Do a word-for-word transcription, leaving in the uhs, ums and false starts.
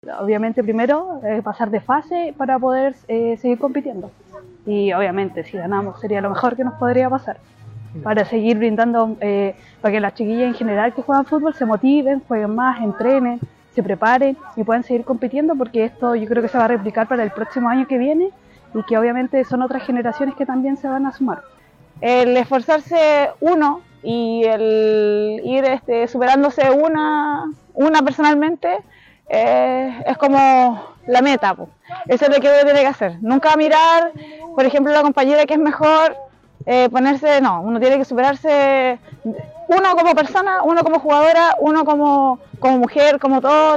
Obviamente primero eh, pasar de fase para poder eh, seguir compitiendo. Y obviamente si ganamos sería lo mejor que nos podría pasar. Para seguir brindando, eh, para que las chiquillas en general que juegan fútbol se motiven, jueguen más, entrenen, se preparen y puedan seguir compitiendo, porque esto yo creo que se va a replicar para el próximo año que viene y que obviamente son otras generaciones que también se van a sumar. El esforzarse uno y el ir este, superándose una, una personalmente eh, es como la meta, po. Eso es lo que uno tiene que hacer. Nunca mirar, por ejemplo, la compañera que es mejor, eh, ponerse, no, uno tiene que superarse uno como persona, uno como jugadora, uno como, como mujer, como todo.